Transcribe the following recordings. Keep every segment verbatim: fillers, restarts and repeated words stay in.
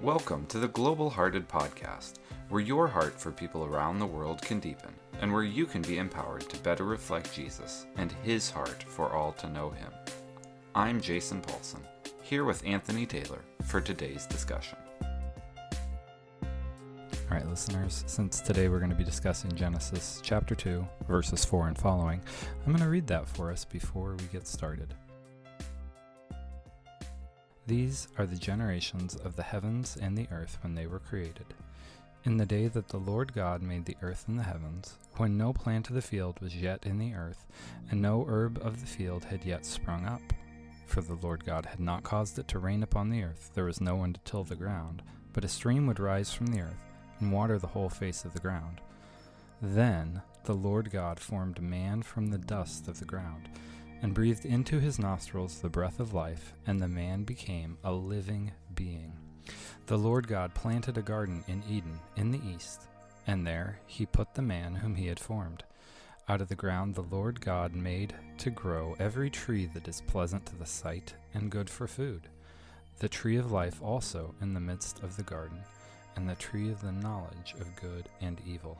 Welcome to the Global Hearted Podcast, where your heart for people around the world can deepen, and where you can be empowered to better reflect Jesus and His heart for all to know Him. I'm Jason Paulson, here with Anthony Taylor for today's discussion. All right, listeners, since today we're going to be discussing Genesis chapter two, verses four and following, I'm going to read that for us before we get started. These are the generations of the heavens and the earth when they were created. In the day that the Lord God made the earth and the heavens, when no plant of the field was yet in the earth, and no herb of the field had yet sprung up. For the Lord God had not caused it to rain upon the earth, there was no one to till the ground, but a stream would rise from the earth, and water the whole face of the ground. Then the Lord God formed man from the dust of the ground, and breathed into his nostrils the breath of life, and the man became a living being. The Lord God planted a garden in Eden in the east, and there he put the man whom he had formed. Out of the ground the Lord God made to grow every tree that is pleasant to the sight and good for food, the tree of life also in the midst of the garden, and the tree of the knowledge of good and evil.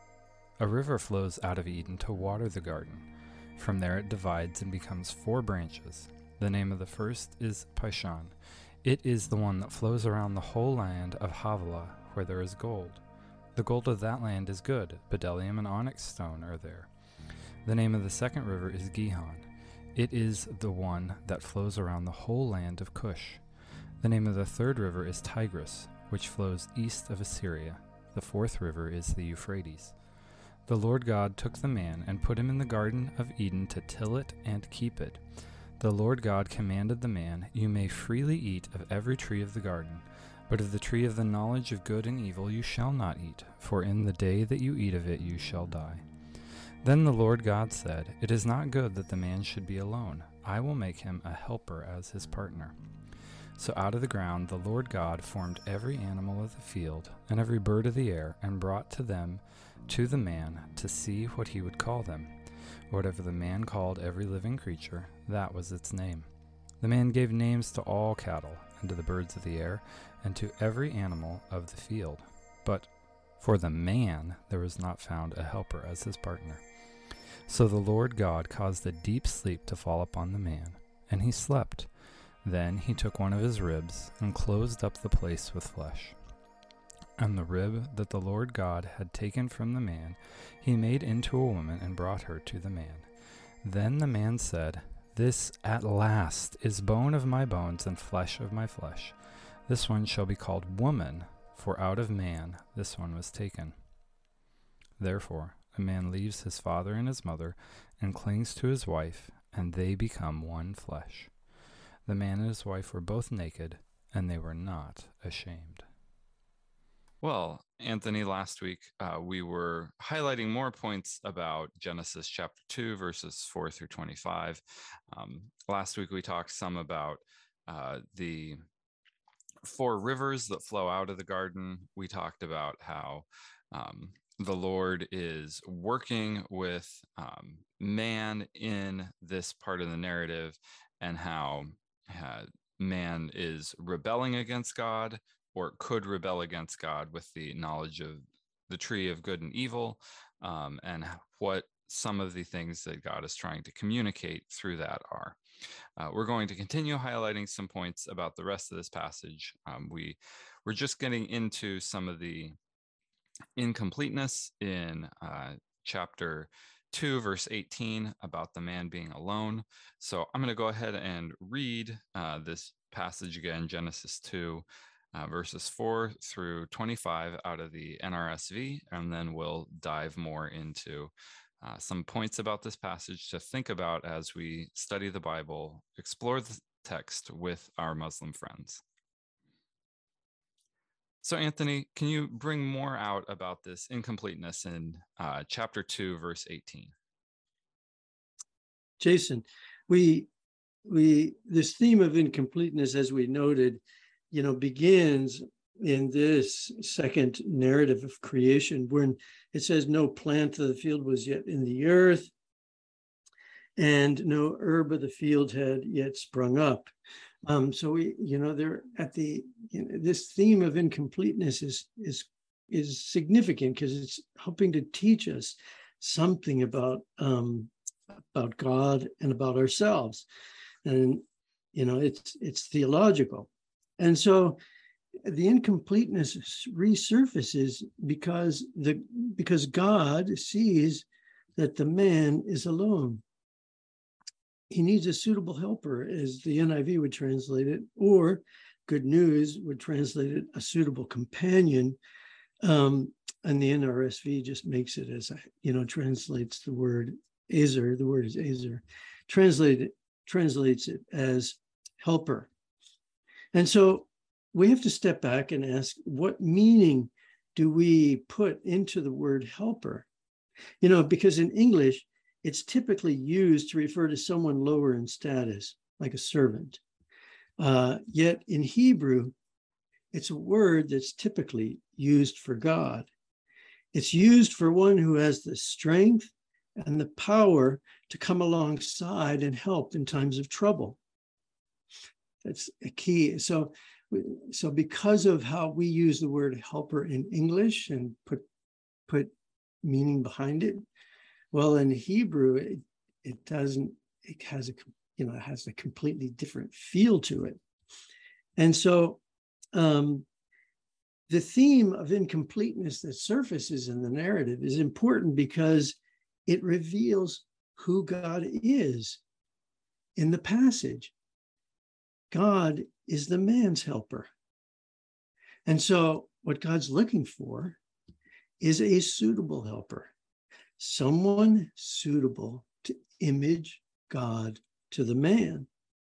A river flows out of Eden to water the garden. From there it divides and becomes four branches. The name of the first is Pishon. It is the one that flows around the whole land of Havilah, where there is gold. The gold of that land is good. Bdellium and onyx stone are there. The name of the second river is Gihon. It is the one that flows around the whole land of Cush. The name of the third river is Tigris, which flows east of Assyria. The fourth river is the Euphrates. The Lord God took the man and put him in the garden of Eden to till it and keep it. The Lord God commanded the man, "You may freely eat of every tree of the garden, but of the tree of the knowledge of good and evil you shall not eat, for in the day that you eat of it you shall die." Then the Lord God said, "It is not good that the man should be alone. I will make him a helper as his partner." So out of the ground the Lord God formed every animal of the field and every bird of the air, and brought to them to the man to see what he would call them. Whatever the man called every living creature, that was its name. The man gave names to all cattle, and to the birds of the air, and to every animal of the field. But for the man there was not found a helper as his partner. So the Lord God caused a deep sleep to fall upon the man, and he slept. Then he took one of his ribs, and closed up the place with flesh. And the rib that the Lord God had taken from the man, he made into a woman and brought her to the man. Then the man said, "This at last is bone of my bones and flesh of my flesh. This one shall be called woman, for out of man this one was taken." Therefore a man leaves his father and his mother, and clings to his wife, and they become one flesh. The man and his wife were both naked, and they were not ashamed. Well, Anthony, last week uh, we were highlighting more points about Genesis chapter two, verses four through twenty-five. Um, last week we talked some about uh, the four rivers that flow out of the garden. We talked about how um, the Lord is working with um, man in this part of the narrative, and how uh, man is rebelling against God, or could rebel against God with the knowledge of the tree of good and evil, um, and what some of the things that God is trying to communicate through that are. Uh, we're going to continue highlighting some points about the rest of this passage. Um, we, we're just getting into some of the incompleteness in uh, chapter two, verse eighteen, about the man being alone. So I'm going to go ahead and read uh, this passage again, Genesis two, Uh, verses four through twenty-five out of the N R S V, and then we'll dive more into uh, some points about this passage to think about as we study the Bible, explore the text with our Muslim friends. So Anthony, can you bring more out about this incompleteness in uh, chapter two, verse eighteen? Jason, we we this theme of incompleteness, as we noted, you know, begins in this second narrative of creation, when it says no plant of the field was yet in the earth, and no herb of the field had yet sprung up. Um, so we, you know, they're at the, you know, this theme of incompleteness is is is significant because it's helping to teach us something about um, about God and about ourselves, and you know, it's it's theological, and so the incompleteness resurfaces because the because God sees that the man is alone. He needs a suitable helper, as the N I V would translate it, or Good News would translate it, a suitable companion. Um, and the N R S V just makes it as, a, you know, translates the word Ezer, the word is Ezer, translated, translates it as helper. And so we have to step back and ask, what meaning do we put into the word helper? You know, because in English, it's typically used to refer to someone lower in status, like a servant. Uh, yet in Hebrew, it's a word that's typically used for God. It's used for one who has the strength and the power to come alongside and help in times of trouble. That's a key. So, so because of how we use the word helper in English and put, put meaning behind it, well, in Hebrew, it, it doesn't, it has a, you know, it has a completely different feel to it. And so um, the theme of incompleteness that surfaces in the narrative is important because it reveals who God is in the passage. God is the man's helper. And so what God's looking for is a suitable helper. Someone suitable to image God to the man.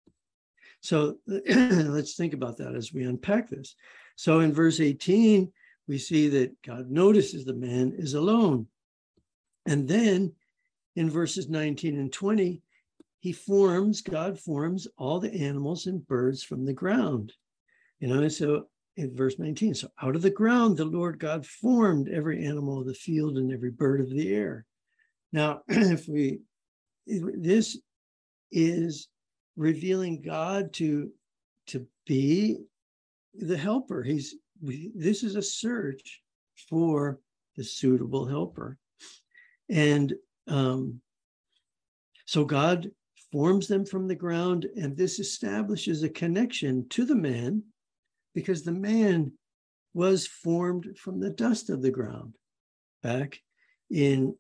So let's think about that as we unpack this. So in verse eighteen, we see that God notices the man is alone. And then in verses nineteen and twenty, he forms, God forms all the animals and birds from the ground. You know, so in verse nineteen, so out of the ground, the Lord God formed every animal of the field and every bird of the air. Now, if we, this is revealing God to, to be the helper. He's, this is a search for the suitable helper. And um, so God forms them from the ground, and this establishes a connection to the man, because the man was formed from the dust of the ground. Back in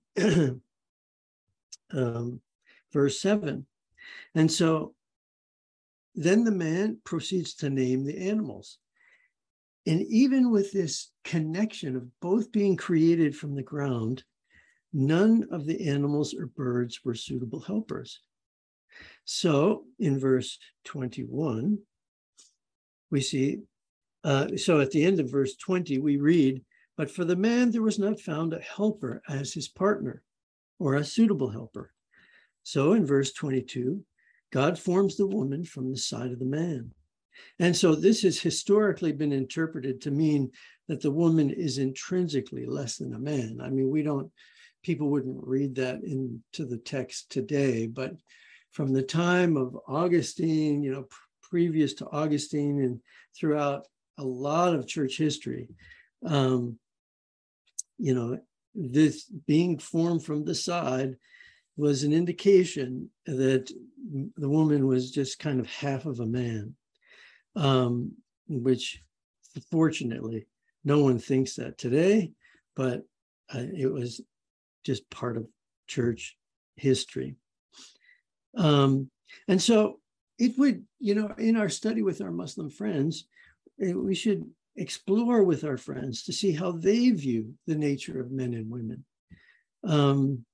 um, verse seven. And so then the man proceeds to name the animals. And even with this connection of both being created from the ground, none of the animals or birds were suitable helpers. So in verse twenty-one, we see, uh, so at the end of verse twenty, we read, but for the man there was not found a helper as his partner, or a suitable helper. So in verse twenty-two, God forms the woman from the side of the man. And so this has historically been interpreted to mean that the woman is intrinsically less than a man. I mean, we don't, people wouldn't read that into the text today, but from the time of Augustine, you know, previous to Augustine and throughout a lot of church history, um, you know, this being formed from the side was an indication that the woman was just kind of half of a man, um, which fortunately no one thinks that today, but uh, it was just part of church history. Um, and so it would, you know, in our study with our Muslim friends, we should explore with our friends to see how they view the nature of men and women. Um,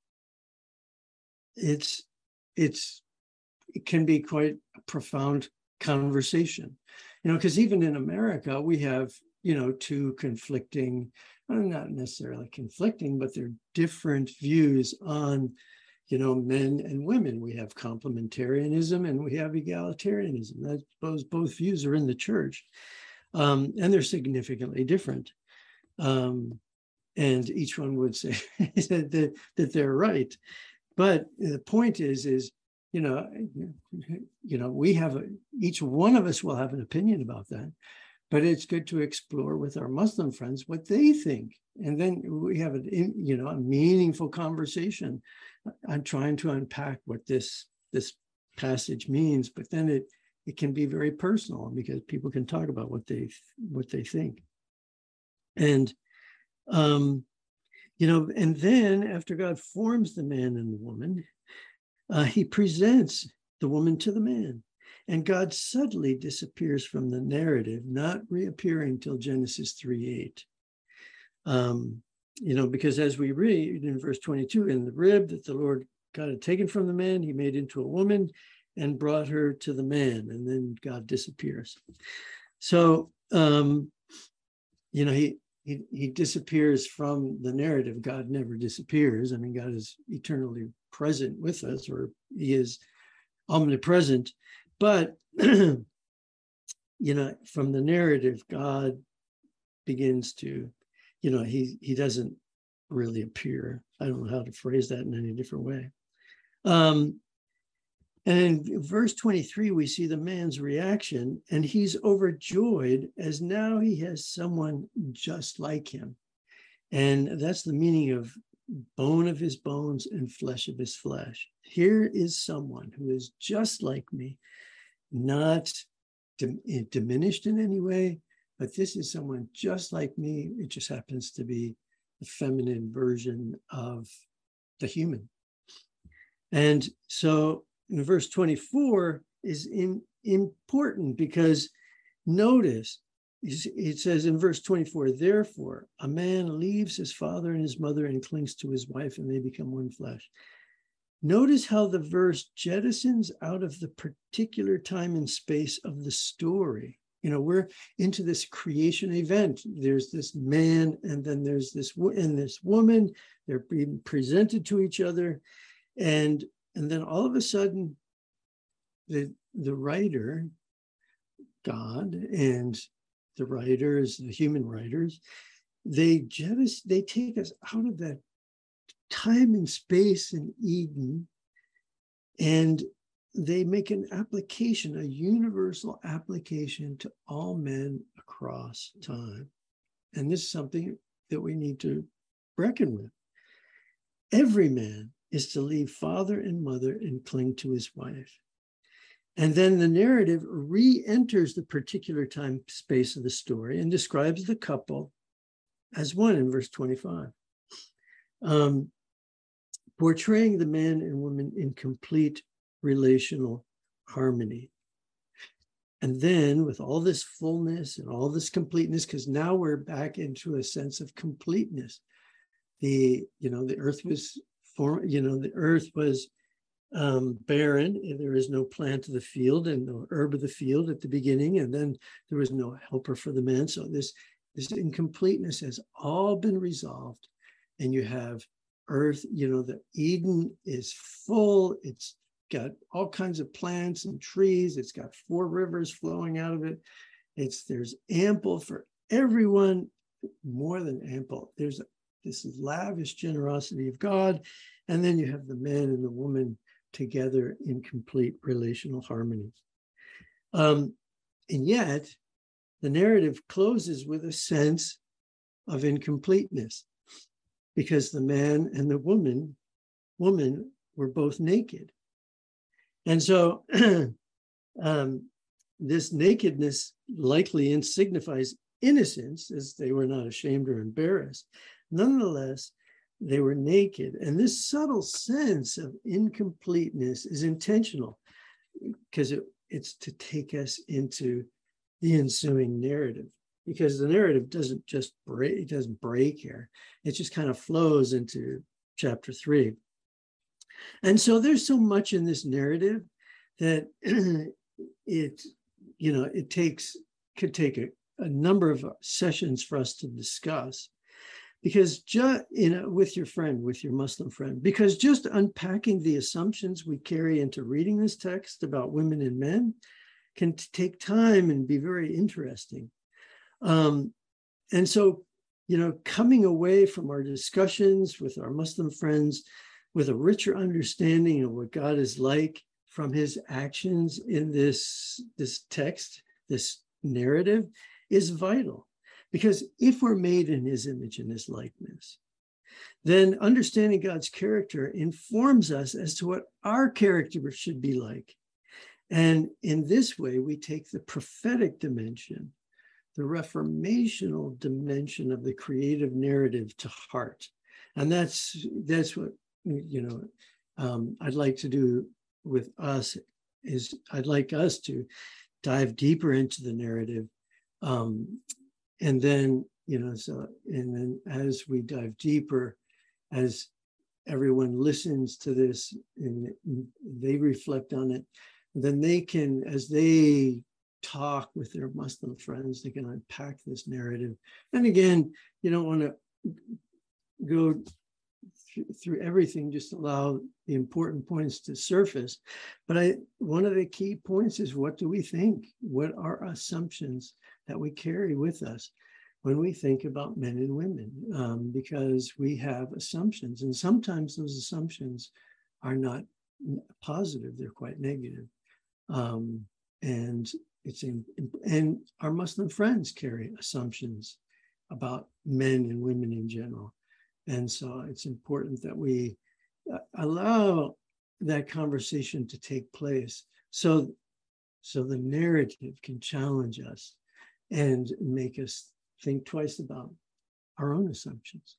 it's, it's, it can be quite a profound conversation, you know, because even in America, we have, you know, two conflicting, not necessarily conflicting, but they're different views on, you know, men and women. We have complementarianism and we have egalitarianism. That those both views are in the church, um, and they're significantly different. Um, and each one would say that, that they're right. But the point is, is you know, you know, we have a, each one of us will have an opinion about that, but it's good to explore with our Muslim friends what they think, and then we have a, you know, a meaningful conversation. I'm trying to unpack what this this passage means, but then it it can be very personal because people can talk about what they what they think, and um, you know, and then after God forms the man and the woman, uh, He presents the woman to the man, and God subtly disappears from the narrative, not reappearing till Genesis three eight. Um, you know, because as we read in verse twenty-two, in the rib that the Lord God had taken from the man, He made into a woman and brought her to the man, and then God disappears. So, um, you know, he, he he disappears from the narrative. God never disappears. I mean, God is eternally present with us, or He is omnipresent. But, you know, from the narrative, God begins to, you know, he he doesn't really appear. I don't know how to phrase that in any different way. Um, and in verse twenty-three, we see the man's reaction, and he's overjoyed as now he has someone just like him. And that's the meaning of bone of his bones and flesh of his flesh. Here is someone who is just like me, not dim- diminished in any way, but this is someone just like me. It just happens to be the feminine version of the human. And so in verse twenty-four is in, important because notice, it says in verse twenty-four, therefore, a man leaves his father and his mother and clings to his wife, and they become one flesh. Notice how the verse jettisons out of the particular time and space of the story. You know, we're into this creation event. There's this man, and then there's this and this woman. They're being presented to each other, and and then all of a sudden, the the writer, God, and the writers, the human writers, they jettison, they take us out of that time and space in Eden, and they make an application, a universal application to all men across time. And this is something that we need to reckon with. Every man is to leave father and mother and cling to his wife. And then the narrative re-enters the particular time space of the story and describes the couple as one in verse twenty-five. Um, portraying the man and woman in complete relational harmony. And then with all this fullness and all this completeness, because now we're back into a sense of completeness. The, you know, the earth was form, you know, the earth was um, barren, and there is no plant of the field and no herb of the field at the beginning, and then there was no helper for the man. So this, this incompleteness has all been resolved, and you have earth, you know, the Eden is full. It's got all kinds of plants and trees. It's got four rivers flowing out of it. It's there's ample for everyone, more than ample. There's this lavish generosity of God. And then you have the man and the woman together in complete relational harmony. Um, and yet, the narrative closes with a sense of incompleteness, because the man and the woman, woman were both naked. And so um, this nakedness likely signifies innocence, as they were not ashamed or embarrassed. Nonetheless, they were naked. And this subtle sense of incompleteness is intentional, because it, it's to take us into the ensuing narrative. Because the narrative doesn't just break, it doesn't break here. It just kind of flows into chapter three. And so there's so much in this narrative that it, you know, it takes, could take a, a number of sessions for us to discuss. Because just, you know, with your friend, with your Muslim friend, because just unpacking the assumptions we carry into reading this text about women and men can t- take time and be very interesting. Um, and so, you know, coming away from our discussions with our Muslim friends with a richer understanding of what God is like from his actions in this, this text, this narrative, is vital. Because if we're made in his image and his likeness, then understanding God's character informs us as to what our character should be like. And in this way, we take the prophetic dimension, the reformational dimension of the creative narrative to heart. And that's that's what, you know, um, I'd like to do with us, is I'd like us to dive deeper into the narrative. Um, and then, you know, so, and then as we dive deeper, as everyone listens to this and they reflect on it, then they can, as they talk with their Muslim friends, they can unpack this narrative. And again, you don't want to go th- through everything, just allow the important points to surface. But I, one of the key points is, what do we think? What are assumptions that we carry with us when we think about men and women? Um, because we have assumptions, and sometimes those assumptions are not positive, they're quite negative. Um, and it's in, and our Muslim friends carry assumptions about men and women in general. And so it's important that we allow that conversation to take place, so, so the narrative can challenge us and make us think twice about our own assumptions.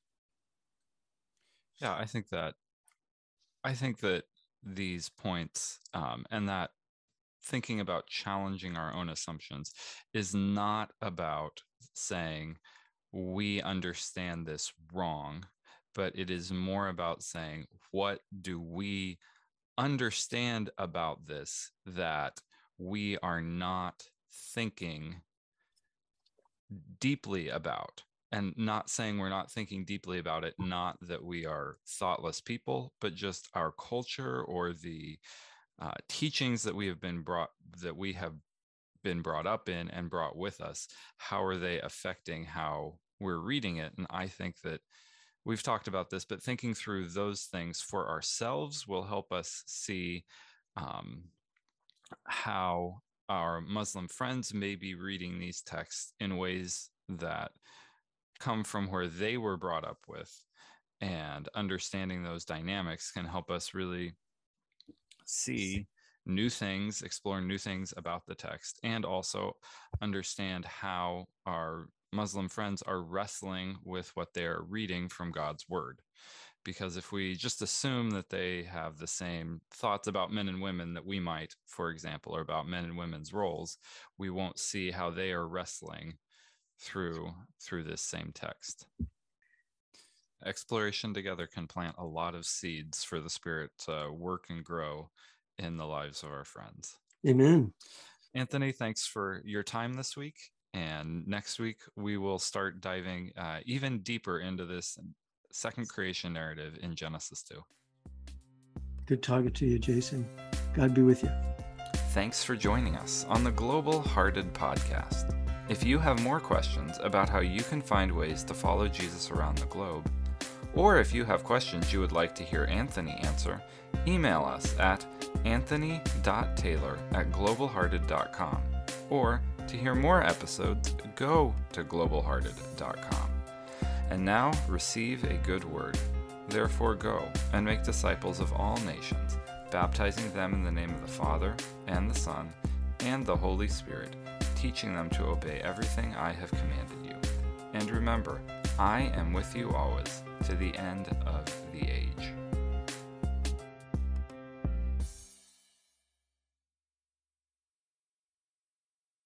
Yeah, I think that, I think that these points um, and that thinking about challenging our own assumptions is not about saying we understand this wrong, but it is more about saying, what do we understand about this that we are not thinking deeply about? And not saying we're not thinking deeply about it, not that we are thoughtless people, but just our culture or the uh, teachings that we have been brought, that we have been brought up in and brought with us. How are they affecting how we're reading it? And I think that we've talked about this, but thinking through those things for ourselves will help us see um, how our Muslim friends may be reading these texts in ways that come from where they were brought up with, and understanding those dynamics can help us really see new things, explore new things about the text, and also understand how our Muslim friends are wrestling with what they're reading from God's word. Because if we just assume that they have the same thoughts about men and women that we might, for example, or about men and women's roles, we won't see how they are wrestling through through this same text. Exploration together can plant a lot of seeds for the Spirit to work and grow in the lives of our friends. Amen. Anthony, thanks for your time this week. And next week, we will start diving uh, even deeper into this second creation narrative in Genesis two. Good talking to you, Jason. God be with you. Thanks for joining us on the Global Hearted Podcast. If you have more questions about how you can find ways to follow Jesus around the globe, or if you have questions you would like to hear Anthony answer, email us at anthony dot taylor at global hearted dot com. Or to hear more episodes, go to global hearted dot com. And now receive a good word. Therefore go and make disciples of all nations, baptizing them in the name of the Father, and the Son, and the Holy Spirit, teaching them to obey everything I have commanded you. And remember, I am with you always, to the end of the age.